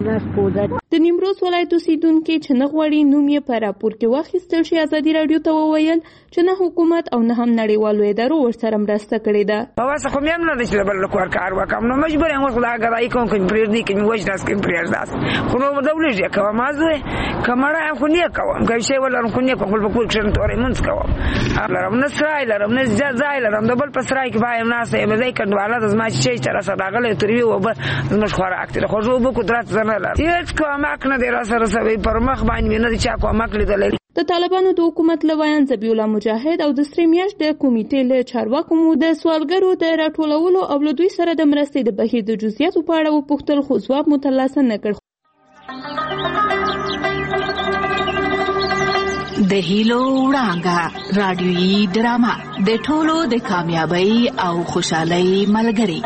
د نیمروز ولایت اوسیدونکي چې نه غواړي نوم یې په راپور کې واخیستل شي ازادي راډیو ته وویل چې نه حکومت او نه هم نړیوالو ادارو ورسره مرسته کړې ده. واسه خو مې نه چې بل کور کار وکم نو مجبور یم خو دا غواړي کوم کې پریږدي کې وځ داس کې پریږداس خو نو دولت کوم مازه کمره خو نه کوم که شی ولر خو نه کوم په کور کې تورې منځ کوم لرم نه سرای لرم نه ځای لرم د بل په سرای کې بایم ناسه به ځای کډواله د ما شي تر صداغله تروي او زموږ خوراک ته خو جو به قدرت زنه لري هیڅ کومک نه دی را سره سوي پر مخ باندې نه چا کومک لیدل. د طالبانو د حکومت لویان ذبیح الله مجاهد او د سریمیاش د کمیټې له چارواکو مو د سوالګرو د راټولولو او له دوی سره د مرستې د بهیر د جزئیاتو په اړه وپوښتل خو ځواب مو ترلاسه نه کړ. د هیلو وړانګه رادیویي ډرامه د ټولو د کامیابی او خوشحالۍ ملګری.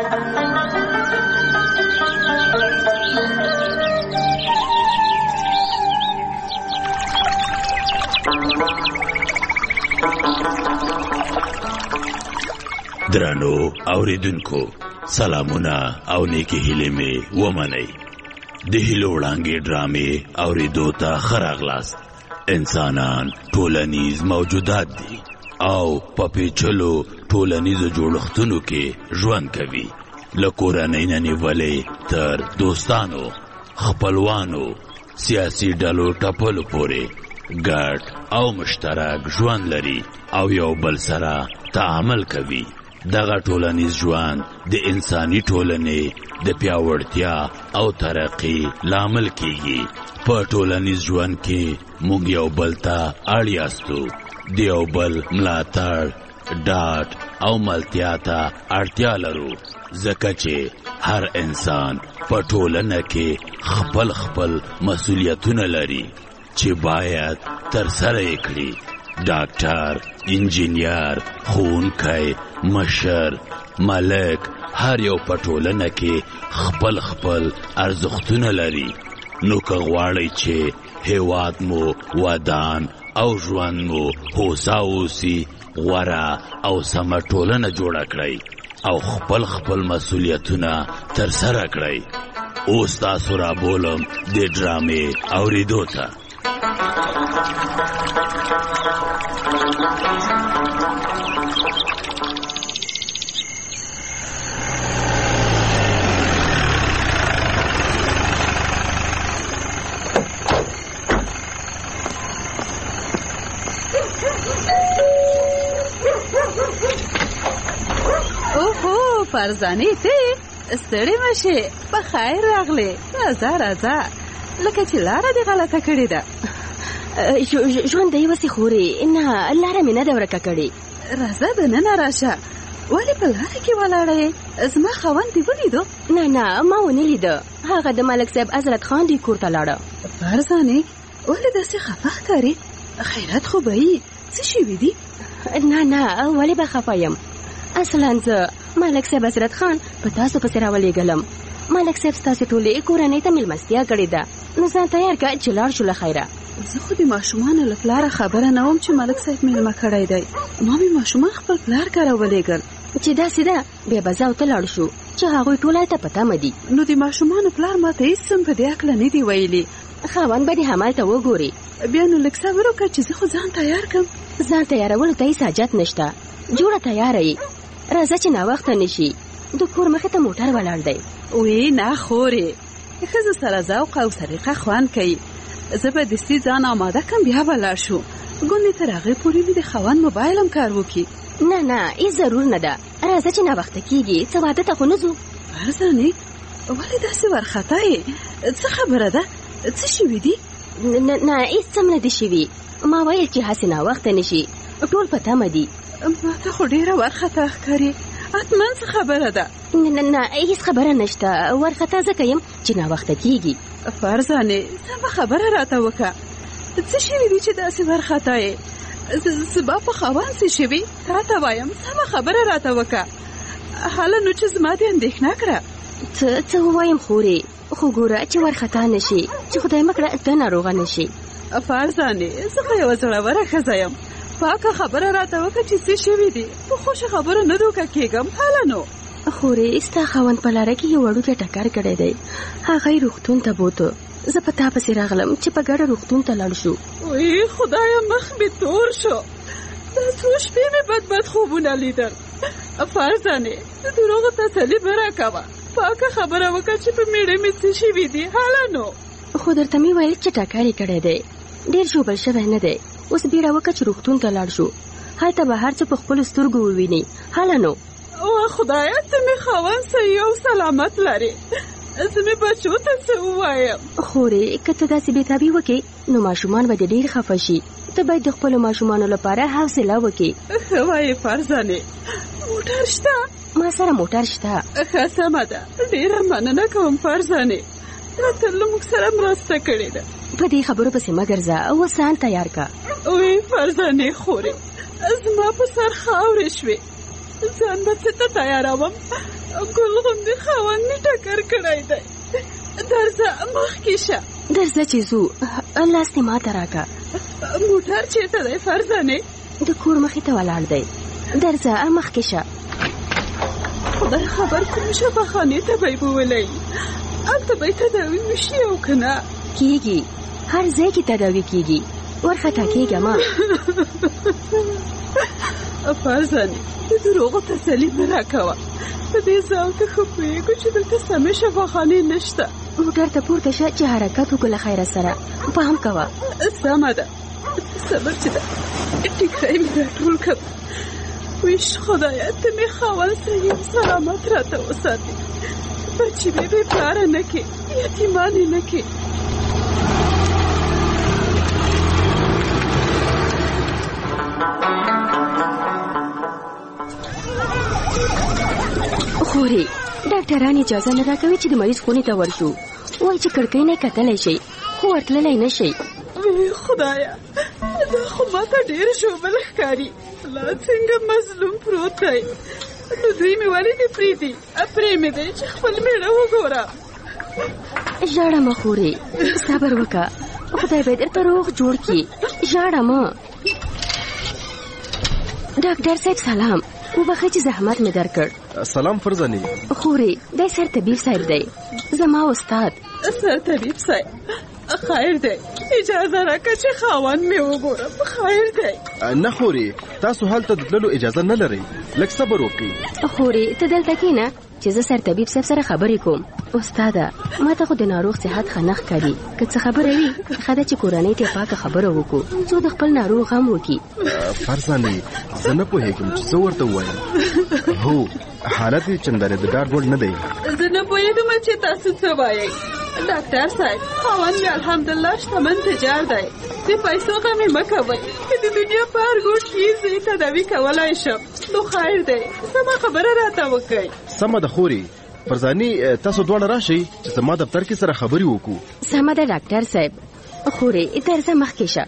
درانو اوریدونکو سلامونه او نیکی هیلې مې ومنئ. د هیلو وړانګې ډرامې اوریدو ته ښه راغلاست. انسانان ټولنیز موجودات دي او په پیچلو ټولنیزو جوړښتونو کې ژوند کوي. له کورنۍ نه نیولې تر دوستانو، خپلوانو، سیاسي ډلو ټپلو پورې ګډ او مشترک ژوند لري او یو بل سره تعامل کوي. دغه ټولنیز ژوند د انساني ټولنې د پیاوړتیا او ترقی لامل کیږي. په ټولنیز ژوند کې موږ یو بل ته اړ یاستو. د یو بل ملاتړ، ډاډ او ملتیا ته اړتیا لرو ځکه چې هر انسان په ټولنه کې خپل خپل مسؤلیتونه لري چې باید ترسره یې کړي. ډاکټر، انجینیر، ښوونکی، مشر، ملک، هر یو په ټولنه کې خپل خپل ارزښتونه لري. نو که غواړئ چې هیواد مو ودان او ژوند مو هوسا اوسي، غوره او سمه ټولنه جوړه کړئ او خپل خپل مسؤلیتونه ترسره کړئ. اوس تاسو را بولم د ډرامې اوریدو ته. اوهو فرزانه ته ستړې مشه، په خیر راغلې. راځه لکه چې لاره دې غلطه کړې ده. ژوند دی وسې خورې، نه لاره مې نه ده ورکه کړې. راځه دننه راشه. ولې په لاره کې ولاړه یې؟ زما خاوند دې ولیدو؟ نه ما ونه لیده. هغه د ملک صاحب حضرت خان دې کور ته لاړه. فرزانه ولې داسې خفه ښکارې؟ خیرات خو به یې څه شوي دي؟ نه ولې به خفه یم؟ اصلا زه ملک صاحب حضرت خان په تاسو پسې راولېږلم. ملک صاحب ستاسو ټولې کورنۍ ته مېلمستیا کړې ده، نو ځان تیار کړه چې لاړ شو له خیره. زه خو د ماشومانو له پلاره خبره نه وم چې ملک صاحب مېلمه کړی دی. ما مې ماشومان خپل پلار کره ولېږل. چې داسې ده بیا به زه او ته لاړ شو چې هغوی ټوله ته په تمه دي. نو د ماشومانو پلار ما ته هېڅ څه په دې هکله نه دي ویلي. خاوند به دې همالته وګوري. بیا نو لږ صبر وکړه چې زه خو ځان تیار کړم. ځان تیارولو ته هېڅ حاجت نشته. جوړه تیاره یې. راځه چې ناوخته نشي. د کور مخې ته موټر ولاړ دی. وی نه خورې، ښځو سره ذوق او سلیقه خوند کوي. زه به دستي ځان آماده کړم، بیا به لاړ شو. ګوندې تر هغې پورې مې د خاوند موبایل هم کار وکړي. نه هېڅ ضرور نه ده. راځه چې ناوخته کېږي، څه واده ته خو نه ځو. فرزانې ولې داسې وارخطا یې؟ څه خبره ده؟ څه شوي دي؟ نه هېڅ څه نه دي شوي. ما ویل چې هسې ناوخته نشي، ټول په تمه دي. ما ته خو ډېره وارخطا ښکاري. حتما څه خبره ده؟ نه هېڅ خبره نشته. وارخطا ځکه یم چې ناوخته کېږي. فرزانې سمه خبره راته وکړه. څه شوي دي چې داسې وارخطا یې؟ زما په خاوند څه شوي؟ راته وایم، سمه خبره راته وکړه. حالا نو چې زما دې اندېښنه کړه. څه ووایم خورې؟ خو ګوره چې وارخطا نشي، چې خدای مه کړه ته ناروغه نشي. فرزانې زه خو یوه زړوره ښځه یم. پاکه خبره راته وکړه چې څه شوي دي. په خوښه خبرو نه دوکه کېږم. حالا نو خورې ستا خاوند په لاره کې یو وړوکی ټکر کړی دی. هغه یې روغتون ته بوته. زه په تا پسې راغلم چې په ګډه روغتون ته لاړ شو. وی خدایا مخ مې تور شو. دا څو شپې مې بد خوبونه لیدل. فرزانې د دروغو تسلي به راکوه. پاکه خبره وکړه چې په میړه مې څه شوي دي. هله نو خو درته مې ویل چې ټکر یې کړی دی. ډېر ژوبل شوی نه دی. اوس بیړه وکړه چې روغتون ته لاړ شو. هلته به هر څه په خپلو سترګو وویني. هله نو خدایا ته مې خاوند صحیح او سلامت لرې. زه مې بچو ته څه ووایم؟ خورې که ته داسې بېتابي وکړې نو ماشومان به دې ډېر خفه شي. ته باید د خپلو ماشومانو لپاره حوصله وکړې. ښه وایې فرزانې. موټر شته؟ ما سره موټر شته. ښه سمه ده. ډېره مننه کوم فرزانې. تا تل موږ سره مرسته کړې ده. په دې خبرو پسې مه ګرځه. اوس ځان تیار که. وی فرزانې خورې زما په سر خاورې شوې. ځان به څه ته تیاروم؟ ګل غوندې خاوند مې ټکر کړی دی. درځه مخکې شه. درځه چې ځو. لاس دې ما ته راکړه. موټر چېرته دی فرزانې؟ د کور مخې ته ولاړ دی. درځه مخکې شه. خدای خبر کوم شفاخانې ته به یې بولی. هلته به یې تداوي وشي او که نه کېږي. هر ځای کې تداوي کېږي. ورخطا کېږه ما. فرزانې د دروغو تسلي مه راکوه. په دې ځای کې ښه پوهېږو چې دلته سمې شفاخانې نشته. موټر ته پورته شه چې حرکت وکړو له خیره سره. پام کوه. سمه ده. صبر چې ده. ټیکری مې راټول کړ. ویش خدایا ته مې خاوند صحیح سلامت راته وساتې. بچې مې بې پلاره نه کړې. یتیمانې نه کړې. خورې ډاکټران اجازه نه راکوي چې د مریض خونې ته ورشو. وایي چې کړکۍ نه کتلی شئ خو ورتللی نه شئ. خدایا دا خو ماته ډېر ژوبل ښکاري. لا څنګه مظلوم پروت دی. نو دوی مې ولې دې پرېږدي؟ پرې مې دی چې خپل میړه وګوره. ژاړه مه خورې. صبر وکړه. خدای به درته روغ جوړ کړي. ژاړه مه. ډاکټر صاحب سلام. وبخئ چې زحمت مې درکړ. سلام فرزانې. خورې دی سر طبیب صاحب دی. زما استاد. سر طبیب صاحب خیر دی. اجازه راکړه چې خاوند مې وګورم. خیر دی. نه خورې تاسو هلته د تللو اجازه نه لرئ. لږ صبر وکړئ. خورې ته دلته کښېنه چې زه سر طبیب صاحب سره خبرې کوم. استاده ما ته خو د ناروغ صحت ښه نه ښکاري. که څه خبره وي ښه ده چې کورنۍ ته پاکه خبره وکړو څو د خپل ناروغ غم وکړي. فرزانې زه نه پوهېږم چې څه ورته ووایم. هو حالت یې چندانې د ډاډ وړ نه دی. زه نه پوهېږم چې تاسو څه وایئ. ډاکټر صاحب خاوند مې الحمدلله شتمن تجار دی. د پیسو غم یې مه کوئ. که د دنیا په هر ګوټ کې زه یې تداوي کولی شم نو خیر دی. سمه خبره راته وکړئ. سمه ده خورې. فرزانې تاسو دواړه راشئ چې زما دفتر کې سره خبرې وکړو. سمه ده ډاکټر صاحب. خورې درځه مخکې شه.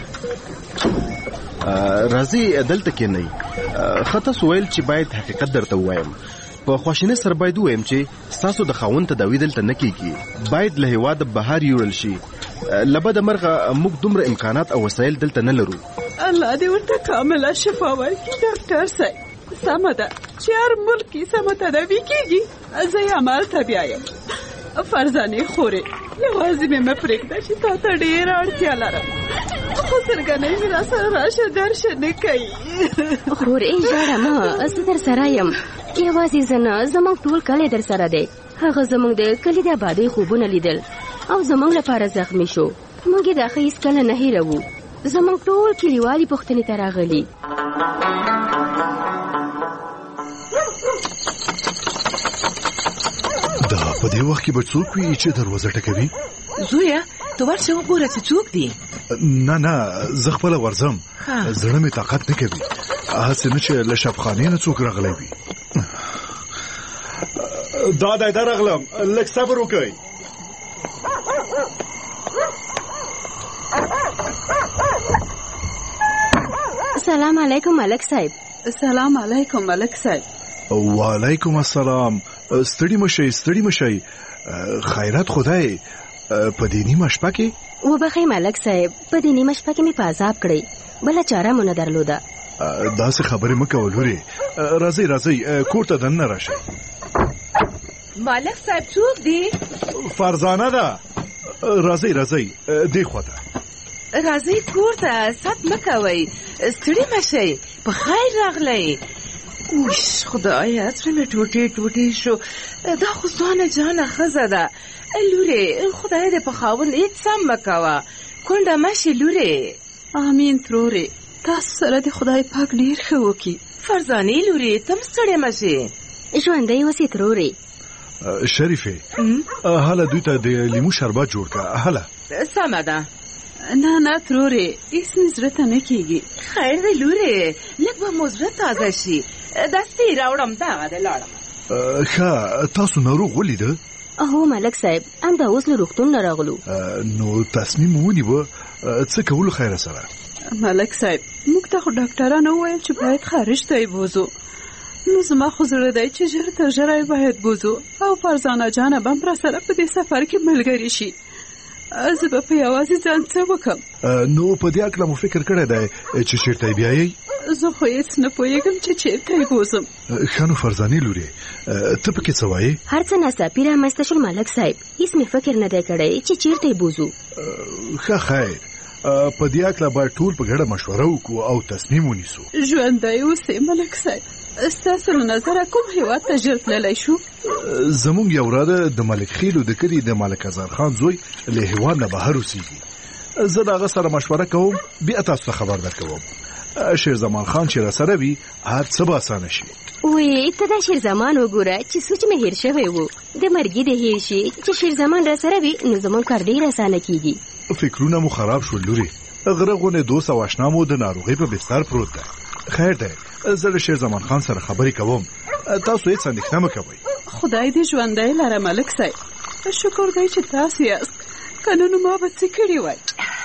راځئ دلته کښېنئ. ښه تاسو ویل چې باید حقیقت درته ووایم. په خواشینۍ سره باید ووایم چې ستاسو د خاوند تداوي دلته نه کېږي. باید له هېواده بهر یوړل شي. له بده مرغه موږ دومره امکانات او وسایل دلته نه لرو. الله دې ورته کامله شفا ورکړي ډاکټر صاحب. سمه ده چې هر ملک کې سمه تداوي کېږي. زه یې همالته بیایم. فرزانې خورې یوازې مې مه پرېږده چې تا ته ډېره اړتیا لرم. خو سرګنۍ مې را سره راشه درشه نه کوي. خورې ژاړه مه. زه در سره یم. یوازې زه نه زموږ ټول کلی در سره دی. هغه زموږ د کلي د آبادۍ خوبونه لیدل او زموږ لپاره زخمی شو. موږ یې دا ښه هېڅکله نه هېروو. زموږ ټول کلیوالي پوښتنې ته راغلي. دا په دې وخت کې به څوک وي چې دروازه ټکوي؟ زویا ته ورشه وګوره چې څوک دي. نه زه خپله ورځم. زړه مې طاقت نه کوي. هسې نه چې له شبخانې نه څوک راغلی وي. دا راغلم. لږ صبر وکئ. سلام علیکم ملک صاحب. سلام علیکم ملک صاحب. وعلیکم السلام. ستړي مشئ. خیرات خدای په دې نیمه شپه کې؟ وبخئ ملک صاحب په دې نیمه شپه کې مې په عذاب کړی. بله چاره مو نه درلوده. داسې خبرې مه کوه لورې. راځئ کور ته دننه راشئ. مالک صاحب څوک دی؟ فرزانه ده. راځئ دې خواته راځئ کور ته، ست مه کوئ، ستړي مه شئ، په خیر راغلی. اوش خدایه زړه مې ټوټې شو. دا خو ځوانه جانه ښځه ده. لورې خدای دې په خاوند هېڅ سم مه کوه، کونډه مه شي لورې. امین ترورې، تاسو سره د خدای پاک ډېر ښه وکړي. فرزانې لورې ته هم ستړې مه شي. ژوندی اوسې ترورې. شریفې هله دوی ته د لیمو شربت جوړ کړه. هله سمه ده. نه ترورې، هېڅ مې زړه ته نه کېږي. خیر دی لورې، لږ به مو زړه تازه شي. دستې راوړم، دغه دی لاړم. ښه تاسو ناروغ ولیده؟ هو ملک صاحب، همدا اوس له روغتون نه راغلو. نو تصمیم ونیوه څه کولو خیره سره؟ ملک صاحب موږ ته خو ډاکټرانو وویل چې باید خارج ته یې بوځو. نو زما خو زړه دی چې ژر تر ژره یې باید بوځو او فرزانه جانه به هم راسره په دې سفر کې ملګري شي. زه به په یوازې ځان څه وکړم؟ نو په دې هکله مو فکر کړی دی چې چېرته یې بیایئ؟ زه خو هېڅ نه پوهېږم چې چېرته یې بوځم. ښه نو فرزانې لورې ته پکې څه وایې؟ هر څه ناڅاپي رامنځته شول ملک صاحب، هېڅ مې فکر نه دی کړی چې چېرته یې بوځو. ښه خیر، په دې هکله باید ټول په ګډه مشوره وکړو او تصمیم ونیسو. ژوندی اوسې ملک صاحب، ستاسو له نظره کوم هېواد ته ژر تللی شو؟ زموږ یو وراده د ملک خیلو د کلي د ملک ازار خان زوی له هېواد نه بهر اوسېږي. زه د هغه سره مشوره کوم، بیا تاسو ته خبر درکوم. شیر زمان خان چې راسره وي هر څه به اسانه شي. وی ته دا شیر زمان وګوره چې سوچ مې هېر شوی و. د مرګي د هېر شي چې شیر زمان راسره وي نو زموږ کار ډېر اسانه کېږي. فکرونه مو خراب شول لورې. غره غونې دوست او اشنا مو د ناروغۍ په بستر پروت دی. خیر دی، زه د شیر زمان خان سره خبرې کوم، تاسو هېڅ اندېښنه مه کوئ. خدای دې ژوندی لره ملک صاحب. شکر دی چې تاسو یاست، که نه نو ما به څه کړي وای.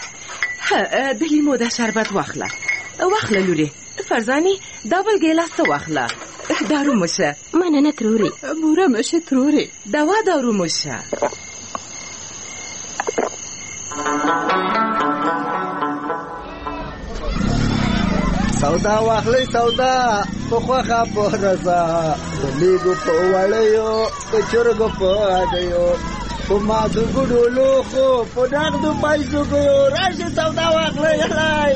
د لیمو دا شربت واخله لورې. فرزانې دا بل ګیلاس ته واخله. دارو مشه. مننه ترورې. بوره مشه ترورې. دوا دارو مشه. سودا واخلئ سودا په خوښه په رضا، د میږو په وړیو د چرګو په هګیو، په مادو ګوډو لوښو په نغدو پیسو ګیو، راشئ سودا واخلئ. هلئ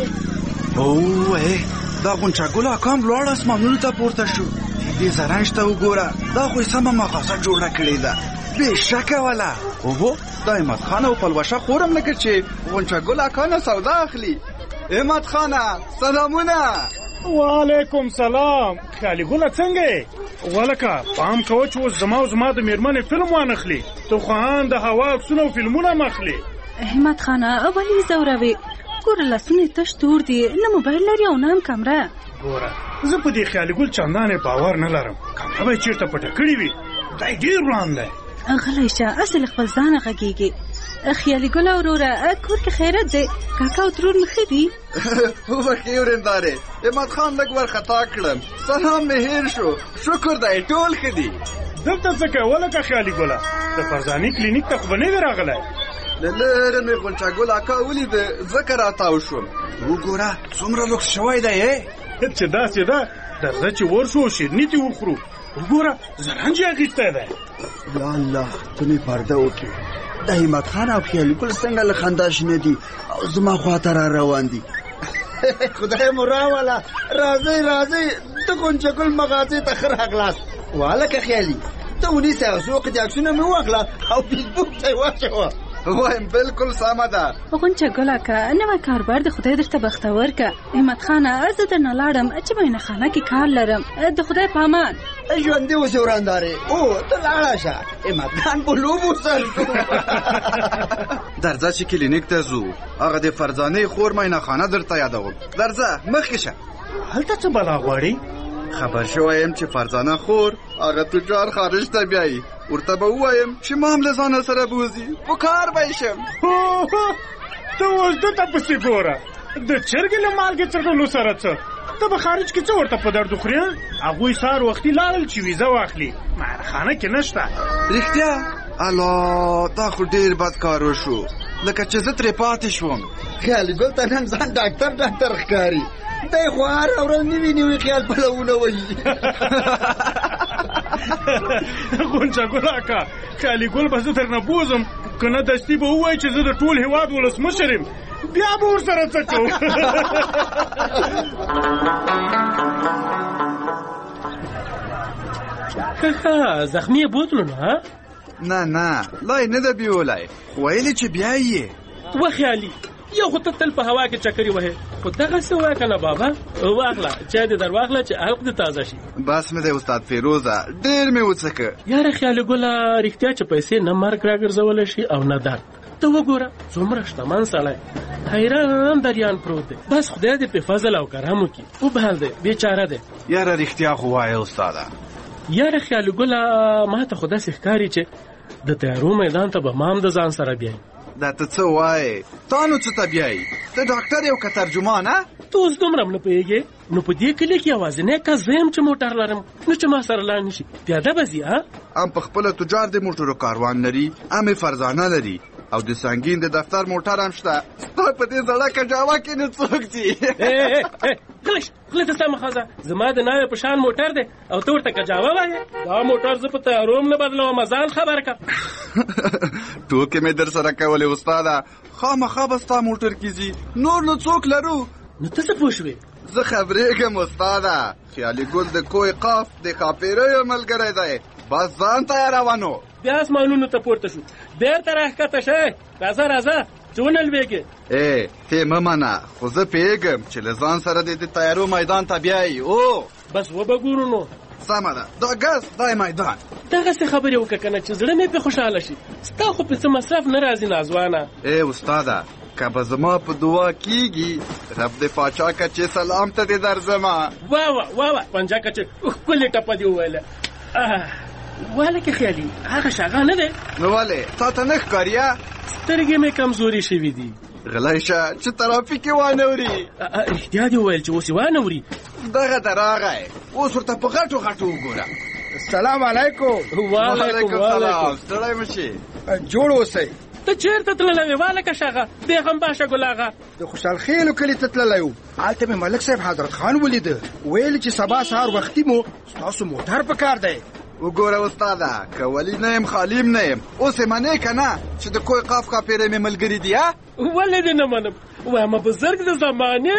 اوه دا غونچه ګل اکا لوړ اسمانونو ته پورته شو. دې زرنج ته وګوره، دا خو یې سمه مغازه جوړه کړې ده. بېشکه وله اوهو دا احمد خان او پلوشه خورم لکه چې غونچه ګل اکا نه سودا اخلي. احمد خانه سلامونه. وعلیکم سلام. خیالي ګله څنګه یې؟ ولکه پام کوه چې اوس زما د میرمنې فلم وانخلي. تو خان د هوا عکسونه او فلمونه مخلي. احمد خانه ولې ځوروې؟ ګوره لاسونه تش تور دي، نه موبایل لري او نه هم کمره. ګوره زه په دې خیالي ګل چندانې باور نه لرم. کمره به یې چېرته پټه کړې وي. دی ډېر وړاند دی. غلی شه، اصل خپل ځانه غږېږي. خیالي ګله وروره کور کې خیرت دی؟ کاکا او ترور مې ښه دي؟ وبښې ورېندارې، احمد خان لږ وارخطا کړم، سلام مې هېر شو. شکر دی ټول ښه دي. دلته څه کوې ولکه خیالي ګله؟ د فرزانې کلینیک ته خو به نه وې راغلی؟ له لرې مې غونچه ګل اکا ولیده، ځکه راتاو شوم. وګوره څومره لوکس شوی دی. چې داسې ده درځه چې ورشو شیرني دې وخورو. وګوره زرنج یې اخیستی دی. یا الله ته مې پرده وکړې. د همت خان او خیالي ګل څنګه له خندا شنه دي او زما خواته را روان دي. خدای مو راوله. راځئ د غونچه ګل مغازې ته ښه راغلاست. وهلکه خیالي ته ونیسئ او څو وخت عکسونه مې واخله او فیسبوک ته یې واچوه. وایم بالکل سمه ده. غونچه ګله که نوی کاربار د خدای درته بختور که. احمد خانه زه درنه لاړم چې مینه خانه کې کار لرم. د خدای په امان. ژوندي اوسې ورندارې. او ته لاړه شه، احمد خان په لوبو سر. درځه چې کلینیک ته ځو. هغه د فرزانې خور مینه خانه درته یادوم. درځه مخکې شه. هلته څه بلا غواړې؟ خبر شوی یم چې فرزانه خور هغه تجار خارج ته بیایي. ورته به ووایم چې ما هم له ځانه سره بوځي، په کار به یې شم. ته اوس ده ته پسې ګوره، د چرګې له مالګې څټلو سره څه؟ ته به خارج کې څه ورته په درد وخورې؟ هغوی سهار وختي لاړل چې ویزه واخلي. خانه کې نشته. رښتیا؟ الله دا خو ډېر بد کار وشو، لکه چې زه ترې پاتې شوم. خیالي ګل ته نن ځان ډاکټر ښکاري. دی خو هره ورځ نوي خیال پلونه وهي. غونچه ګل اکا خیالي ګل به زه درنه بوزم که نه دستي به ووایي چې زه د ټول هېواد ولسمشر یم بیا به ورسره څه کوو کاکا زخمي یې بوتلو نه نه لا یې نه ده بیولی ویلې چې بیا یې وخیالي یو خو ته تل په هوا کې چکرې وهې خو دغسې ووایه که نه بابا واخله چای دې در واخله چې حلق دې تازه شي بس مې دی استاد فیروزه ډېر مې وڅکه یاره خیالي ګله رښتیا چې پیسې نه مرګ راګرځولی شي او نه درد ته وګوره څومره شتمن سړی حیران دریان پروت دی بس خدای دې په فضل او کرم وکړي وبهل دی بیچاره دی یاره رښتیا خو وایه استاده یاره خیالي ګله ما ته خو داسې ښکاري چې د تیارو میدان ته به ما هم د ځان سره بیایي دا ته څه وایې تا نو څه ته بیایي ته ډاکټر یو که ترجمانه ته اوس دومره هم نه پوهېږې نو په دې کلي کې یوازینی کس زه یم چې موټر لرم نو چې ما سره لاړ نه شي پیاده به ځي ام په خپله تجار د موټرو کاروان لري ام یې فرزانه لري او د سنګین د دفتر موټر هم شته ستا په دې زړه کجاوه کې نه څوک ځي غلی ته سمه ښځه زما د ناوې په شان موټر دی او ته ورته کجاوه وایې دا موټر زه په تیارو هم نه بدلوم ځان خبر کړه ټوکې مې در سره کولې استاده خامخا به ستا موټر کې ځي نور نو څوک لرو نو ته څه پوه شوې زه خبرېږم استاده خیالي ګل د کوی قاف د ښاپېریو ملګری دی بس ځان تیاروه بیا اسمانونو ته پورته شو بیرته راښکته شئ راځه چې ونلوېږې ته مه منه خو زه پوهېږم چې له ځان سره د تیارو میدان ته بیایي بس وبه ګورو نو سمه ده دا ګز دا میدان دغسې خبرې وکړه که نه چې زړه مې پې خوشحاله شي ستا خو په څه مصرف نه راځي نازوانه استاده که به زما په دعا کېږي رب د پاچا کچې سلام ته دې درځمه واه پنجه کچې ښکلې ټپه دې وویله واله کې خیالي هغه شاغه نه دی نو ولې تا ته نه ښکاریا سترګې مې کمزوري شوي دي غلی شه چې ترافیک یې وانه وري رښتیا دې وویل چې اوس یې وانه وري دغه د راغی اوس ورته په غټو وګوره السلام علیکم وعلیکم السلام ستړی مه شي جوړ اوسئ ته چېرته تللی وې واله که شاغه بیغم باشه ګلاغه د خوشحال خیلو کلي ته تللی وو هلته مې ملک صاحب حضرت خان ولیده ویل چې سبا سهار وختي مو ستاسو موټر په کار دی وګوره استاده که ولی نه یم خالیم نه یم اوس یې منې که نه چې د کوی قاف ښاپېری مې ملګري دي ولې دې نه منم وایم بزرګ د زمانې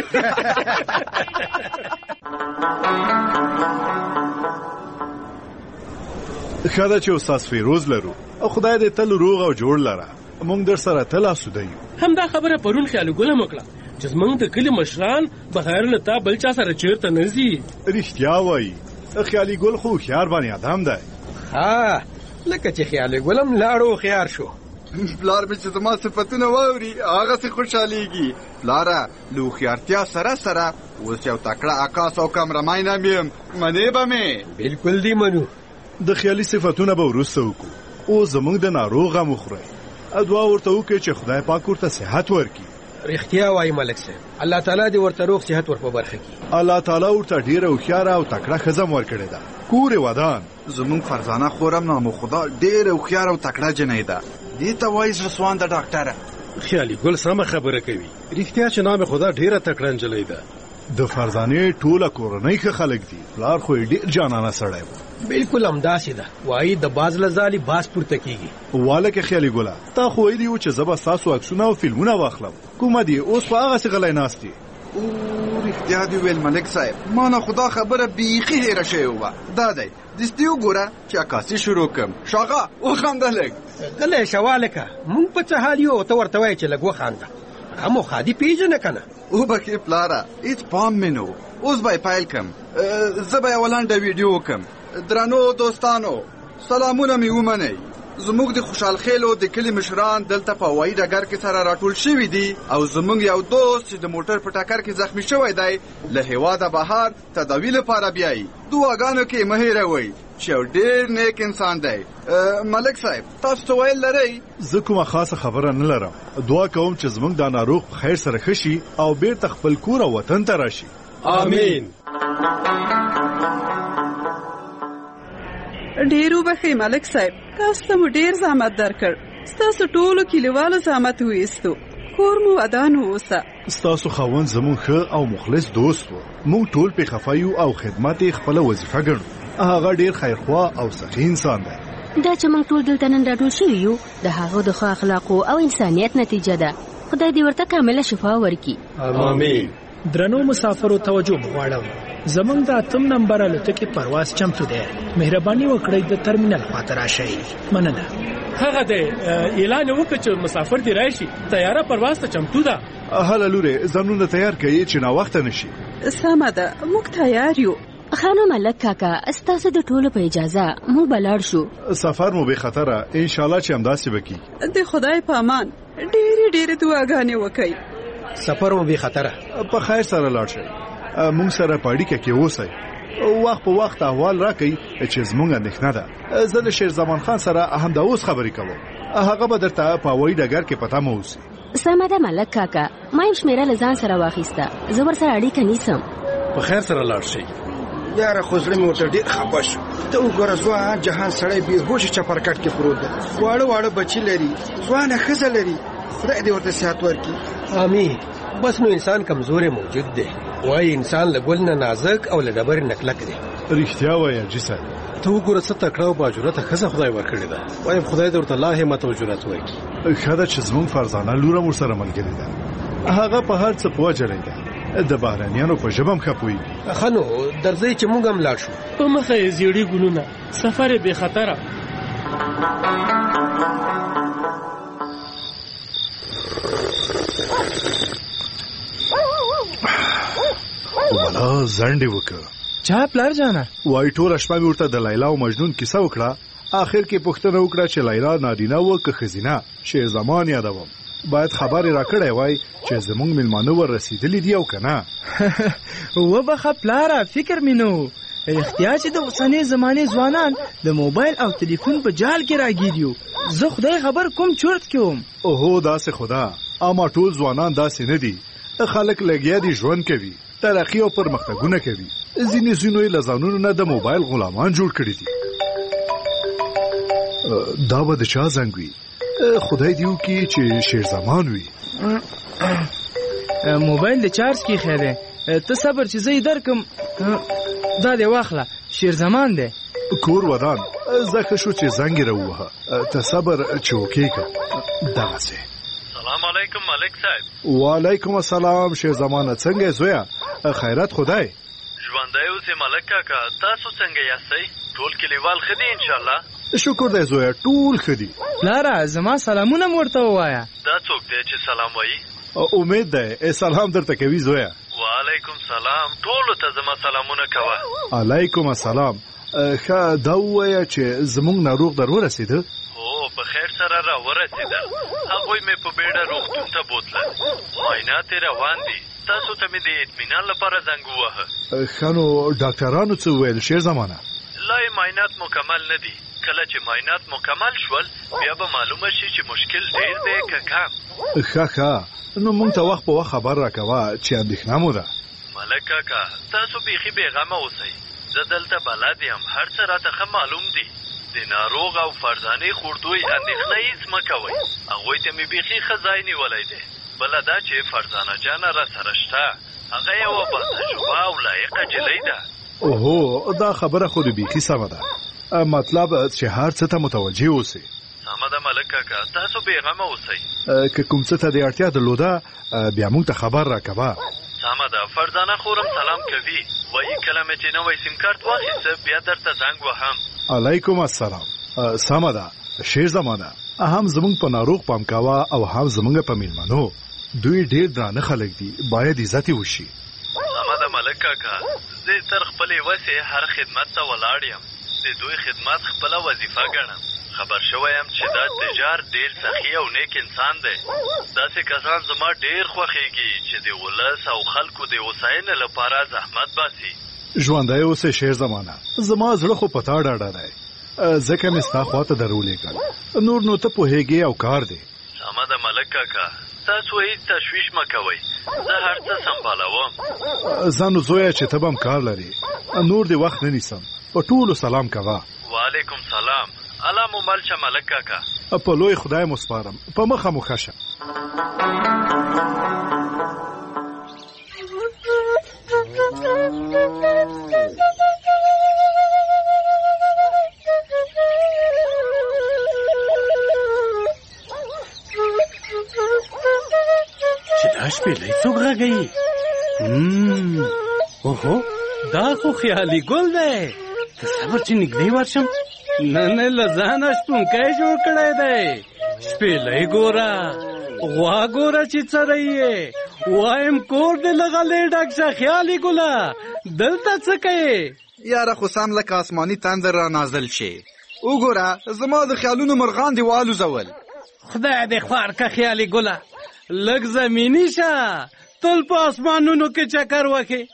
ښه ده چې استاد فیروز لرو او خدای دې تل روغ او جوړ لره موږ در سره تل آسوده یو همدا خبره پرون خیالي ګله م وکړه چې زموږ د کلي مشران بغیر له تا بل چا سره چېرته نه ځي رښتیا وایي خیالي ګل خو هوښیار باندې ادم دی لکه چې خیالي ګل هم لاړ هوښیار شو پلار مې چې زما صفتونه واوري هغسې خوشحالیږي پلاره له هوښیارتیا سره اوس یو تکړه عکاس او کمرمین هم یم منې به مې بلکل دې منو د خیالي صفتونه به وروسته وکړو اوس زموږ د ناروغ غم وخورئ دعا ورته وکړئ چې خدای پاک ورته صحت ورکړي رښتیا وایي ملک صاحب الله تعالی دې ورته روغ صحت ور په برخه کړي الله تعالی ورته ډېره هوښیاره او تکړه ښځه م ورکړې ده کور یې ودان زموږ فرزانه خورم نامو خدا ډېره هوښیاره او تکړه جنۍ ده دې ته وایي زړه سوان ده ډاکټره خیالي ګل سمه خبره کوي رښتیا چې نام خدا ډېره تکړه نجلۍ ده د فرزانې ټوله کورنۍ ښه خلک دي پلار خو یې ډېر جانانه سړی و بلکل همداسې ده وایي د باز له ځالې باز پورته کېږي واله کې خیالي ګله تا خو ویلي وو چې زه به ستاسو عکسونه او فلمونه واخلم کومه دي اوس خو هغسې غلی ناست دي رښتیا دې ویل ملک صاحب ما نه خدا خبره بیخي هېره شوې وه دا دی دستي وګوره چې عکاسي شروع کړم شاغه وخانده لږ غلی شه والکه موږ په څه حال یو او ته ورته وایې چې لږ وخانده هم خادي پیژنه که نه وبکې پلاره هېڅ پام مې نه و اوس به یې پیل کړم زه به یوه لنډه ویډیو وکړم درنو دوستانو سلامونه مې ومنئ زموږ د خوشحال خیلو د کلي مشران دلته په هوایي ډګر کې سره راټول شوي دي او زموږ یو دوست چې د موټر په ټکر کې زخمی شوی دی له هېواده بهر تداوي لپاره بیایي دعاګانو کې مه هېروئ چې یو ډېر نیک انسان دی ملک صاحب تاسو څه ویل لرئ زه کومه خاصه خبره نه لرم دعا کوم چې زموږ دا ناروغ په خیر سره ښه شي او بیرته خپل کور او وطن ته راشي آمین ډېر وبښئ ملک صاحب تاسو ته مو ډېر زحمت درکړ ستاسو ټولو کلیوالو زحمت وایستو کور مو ودان واوسه ستاسو خاوند زموږ ښه او مخلص دوست و موږ ټول پې خفه یو او خدمت یې خپله وظیفه ګڼو هغه ډیر خیرخوا او سخي انسان دی. دا چې موږ ټول دلته نن راټول شوي یو د هغه د ښه اخلاقو او انسانیت نتیجه ده. خدای دې ورته کامله شفا ورکړي. آمین. درنو مسافرو توجه غواړم. زمونږ د 8 نمبر الوتکې پرواز چمتو دی. مهرباني وکړئ د ترمینل خواته راشئ. مننه. هغه د اعلان وکړ چې مسافر دی راشي. طیاره پرواز ته چمتو ده. هله لورې ځانونه تیار کړئ چې ناوخته نشي. سمه ده موږ تیار یو. خانم ملک کاکا ستاسو د ټولو په اجازه مو بلاړ شو. سفر مو به خطره ان شاء الله چې همداسې وکړي. د خدای په امان ډېرې دعاګانې وکړئ. سفر مو به خطره. په خیر سره لاړ شئ. مونږ سره په اړیکه کې اوسئ. وخت په وخت احوال راکړئ چې زمونږ اندېښنه ده. زه د شیر زمان خان سره همدا اوس خبرې کوم. هغه به درته په هوایي ډګر کې پته مو اوسي. سمه ده ملک کاکا. ما یو شمیره له ځان سره واخیسته. زه ورسره اړیکه نیسم. په خیر سره لاړ شئ. یاره خو زړه مې ورته ډېر خفه شو. ته وګوره ځوان جهان سړی بېهوشه چپرکټ کې پروت دی. واړه بچي لري. ځوانه ښځه لري. خدای دې ورته صحت ورکړي. آمین. بس نو انسان کمزورې موجود دی. وایي انسان له ګل نه نازک او له ډبرې نه کلک دی. رښتیا وایه حاجي صاحب. ته وګوره څه تکړه او باجرته ښځه خدای ورکړې ده. وایم خدای دې ورته لا همت او جرأت ورکړي. ښه ده چې زموږ فرزانه لور هم ورسره ملګرې ده. هغه په هر څه پوه جړی ده. د بهرنیانو په ژبه هم ښه پوهېږي. ښه نو درځئ چې موږ هم لاړ شو. په مخه یې زیړي ګلونه. سفر یې بې خطره. ولا زنډې وکړه. چا پلار جانه؟ وای ټوله شپه مې ورته د لیلا او مجنون کیسه وکړه. آخر کې پوښتنه وکړه چې لیلا نارینه و که ښځینه. شیر زمان یادوم. باید خبرې راکړی وای چې زمونږ مېلمانه ور رسېدلي دي او که نه. وبخه پلاره فکر مې نه و. رښتیا چې د اوسنۍ زمانې ځوانان د موبایل او تلیفون په جال کې راګیر یو. زه خدای خبر کوم چورت کې وم. اوهو داسې خدا. اما ټول ځوانان داسې نه دي. خلک لګیا دي ژوند کوي. ترقی او پرمختګونه کوي. ځینې یې له ځانونو نه د موبایل غلامان جوړ کړي دي. دا به د چا زنګ وي؟ خدای دې وکړي چې شیر زمان وي. موبایل د چارج کې ایښی دی. ته صبر چې زه یې درکم. دا دې واخله شیر زمان دی. کور ودان زه ښه شو چې زنګ یې راووهه. ته صبر چې وکړې دغسې. سلام علیکم ملک صاحب. وعلیکم السلام شیر زمانه. څنګه زویا؟ خیرات خدای. ژوندی اوسې ملک کاکا. تاسو څنګه یاستئ؟ ټول کلیوال ښه دي انشاءالله؟ شکر دی زویا ټول ښه دي. پلاره زما سلامونه مو ورته ووایه. دا څوک دی چې سلام وایي؟ امید دی سلام درته کوي زویا. وعلیکم سلام. ټولو ته زما سلامونه کوه. علیکم السلام. ښه دا ووایه چې زمونږ ناروغ در ورسېده؟ هو په خیر سره را ورسېدل. هغوی مې په بیړه روغتون ته بوتلل. معاینات یې روان دي. تاسو ته مې د اطمینان لپاره زنګ ووهه. ښه نو ډاکټرانو څه وویل شیر زمانه؟ لا یې معاینات مکمل نه دي. کله چې معاینات مکمل شول بیا به معلومه شي چې مشکل ډېر دی که کم. ښه نو مونږ ته وخت په وخت خبر راکوه چې اندېښنه مو ده. ملک کاکا تاسو بیخي بېغمه اوسئ. زه دلته بلد یم. هر څه راته ښه معلوم دي. د ناروغ او فرزانې خوردوی اندېښنه هېڅ مه کوئ. هغوی ته مې بیخي ښه ځای نیولی دی. بله دا چې فرزانه جانه را سره شته. هغه یوه باتجربه او لایقه جلۍ ده. اوهو دا خبره خو دې بیخي سمه ده. مطلب چې هر څه ته متوجه اوسئ. سمه ده ملک کاکا. تاسو بېغمه اوسئ. که کوم څه ته د اړتیا درلوده بیا موږ ته خبر راکوه. سمه ده. فرزانه خورم سلام کوي. وایي کله مې چې نوی سیم کارت واخیسته بیا درته زنګ وهم. علیکم السلام. سمه ده شیر زمانه. هم زمونږ په ناروغ پام کوه او هم زمونږ په میلمنو. دوی ډېر درانه خلک دي. باید عزت وشي. سمه ده ملک کاکا. زه تر خپلې وسې هر خدمت ته ولاړ یم. د دوی خدمت خپله وظیفه ګڼم. خبر شوی یم چې دا تجار ډېر سخي او نیک انسان دی. داسې کسان زما ډېر خوښېږي چې د ولس او خلکو د هوساینې لپاره زحمت باسي. ژوندی اوسې شیر زمانه. زما زړه خو په تا ډاډه دی. ځکه مې ستا خواته در ولېږل. نور نو ته پوهېږې او کار دی. سمه ده ملک کاکا. تاسو هېڅ تشویش مه کوئ. زه هر څه سمبالوم. ځه نو زویه چې ته به هم کار لرې. نور دې وخت نه نیسم. په ټولو سلام کوه. وعلیکم سلام. الله مو مل شه ملک کاکا. په لوی خدای مو سپارم. په مخه مو ښه شه. دا شپېلۍ څوک غږوي؟ اوهو دا خو خیالي ګل دی. ته صبر چې نږدې ورشم. نه له ځانه شپونکی جوړ کړی دی. شپېلۍ ګوره، غوا ګوره چې څری یې. وایم کور دې له غلې ډک شه خیالي ګله. دلته څه کوې؟ یاره خو سم لکه آسماني تندر را نازل شي. وګوره زما د خیالونو مرغان دې والوزول. خدای دې خوار که خیالي ګله. لږ زمیني شه، تل په اسمانونو کې چکر وکې.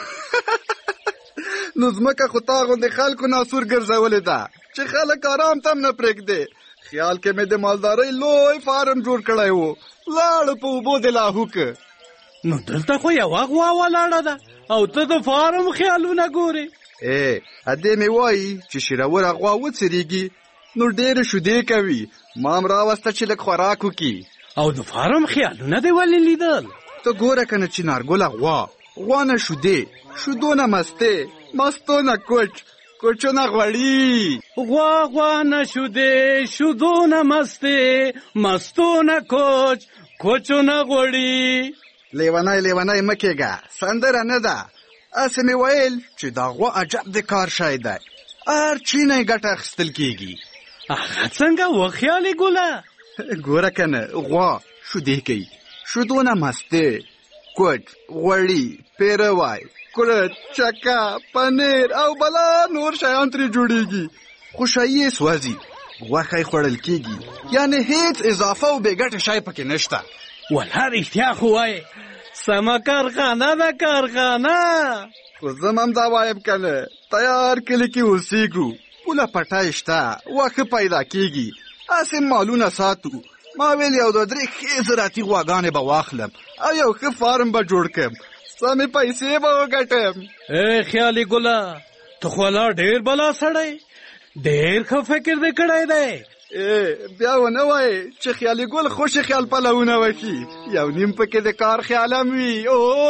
نو ځمکه خو تا غوندې خلکو ناسور ګرځولې ده چې خلک آرام تم نه پرېږدي. خیال کې مې د مالدارۍ لوی فارم جوړ کړی و، لاړو په اوبو د لاهوکه. نو دلته خو یوه غوا ولاړه ده او ته د فارم خیالونه ګورې. ادې مې وایي چې شیروره غوا وڅریږي نو ډېرې شیدې کوي. ما م راوسته چې لږ خوراک وکړي. او د فارم خیالونه دې ولې لیدل؟ ته ګوره که نه چنارګله غوا نه شیدې، شیدو نه مستې، مستو نه کوچ، کوچو نه غوړي. غوا نه شیدې، شیدو نه مستې، مستو نه کوچ، کوچو نه غوړي. لیونی مه کېږه، سندره نه ده. هسې مې ویل چې دا غوا عجب د کار شی دی. هر چی نه یې ګټه اخیستل کېږي. هغه څنګه و خیالي ګله؟ ګوره که نه غوا شیدې کوي، شیدو نه مستې، کوچ، غوړي، پیروی، کورت، چکه، پنیر او بلا نور شیان ترې جوړېږي. خوشایي یې سوځي، غوښه یې خوړل کېږي. یعنې هیڅ اضافه او بې ګټې شی پکې نشته. ولا رښتیا خو وایې سمه کارخانه ده کارخانه. خو زه هم دا وایم که نه، تیار کلي کې اوسېږو، پوله پټی شته، واښه پیدا کېږي، هسې مالونه ساتو. ما ویل یو دوه درې ښې زراعتي غواګانې به واخلم او یو ښه فارم به جوړ کړم، سمې پیسې به وګټم. خیالي ګله ته خو لا ډېر بلا سړی، ډېر ښه فکر دې کړی دی. بیا ونه وایې چې خیالي ګل خوشې خیال پلونه وکړي، یو نیم پکې د کار خیال هم وي.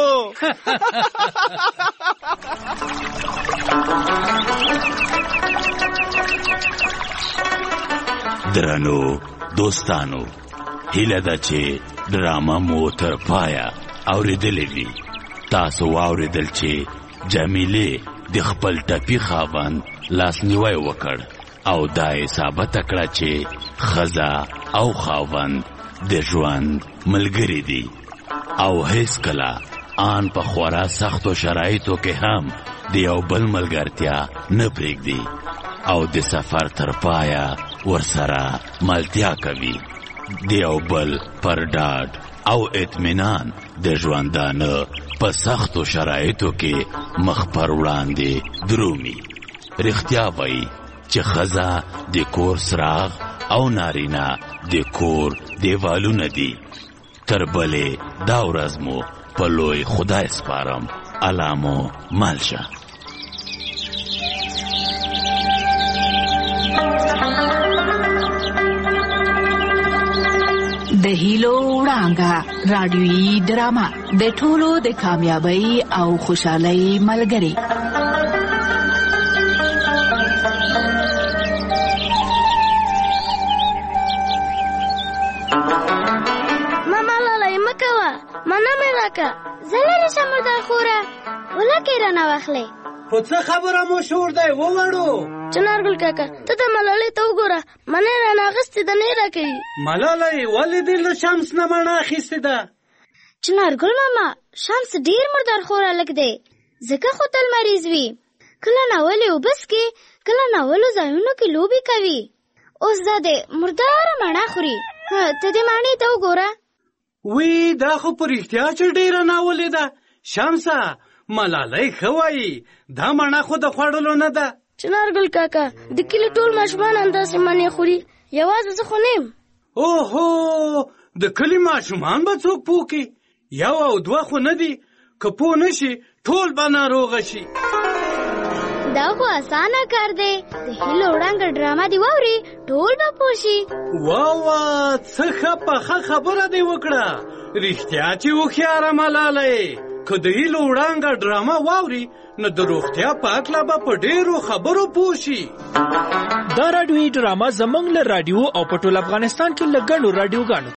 درنو دوستانو، هیله ده چې ډرامه مو تر پایه اورېدلې وي. تاسو واورېدل چې جمیلې د خپل ټپي خاوند لاسنیوی وکړ او دا یې ثابته کړه چې ښځه او خاوند د ژوند ملګري دي او هیڅکله آن په خورا سختو شرایطو کې هم د یو بل ملګرتیا نه پرېږدي او د سفر تر پایه ورسره ملتیا کوي. د یو بل پر ډاډ او اطمینان د ژوندانه په سختو شرایطو کې مخ پر وړاندې درومي. رښتیا وایي چې ښځه د کور څراغ او نارینه د کور دیوالونه دي. تر بلې دا ورځ مو په لوی خدای سپارم. الله مو مل شه. د هیلو وړانګه رادیویي ډرامه د ټولو د کامیابی او خوشحالۍ ملګری. ماما لالی مکوه، منه مې راکه، زه لرې شم مردار خوره، ولکې رانه واخلې. خو څه خبره مو شور دی ووړو؟ چنارګل کاکا ته د ملالۍ ته وګوره، منه یې رانه اخیستې ده، نه یې راکوي. ملالۍ ولې دې له شمس نه مڼه اخیستې ده؟ چنارګل ماما شمس ډېر مردار خور هلک دی، ځکه خو تل مریض وي. کله ناولې اوبه څښي، کله ناولو ځایونو کې لوبې کوي. اوس دا دی مرداره مڼه خوري. ته دې مڼې ته وګوره. وی دا خو په رښتیا چې ډېره ناولې ده. شمسه ملالۍ ښه وایي، دا مڼه خو د خوړلو نه ده. چنارګل کاکا د کلي ټول ماشومان همداسې مڼې خوري، یوازې زه خو نه یم. اوهو د کلي ماشومان به څوک پوه کړي؟ یو او دوه خو نه دي، که پوه نه شي ټول به ناروغه شي. دا خو اسانه کار دی، د هیلو وړانګه ډرامه دې واوري ټول به پوه شي. واه څه ښه پخه خبره دې وکړه. رښتیا چې هوښیاره ملالۍ، که د هیلو وړانګه ډرامه واوري نو د روغتیا په هکله به په ډېرو خبرو پوه شي. دا راډیویي ډرامه زموږ له راډیو او په ټول افغانستان کې له ګڼو راډیوګانو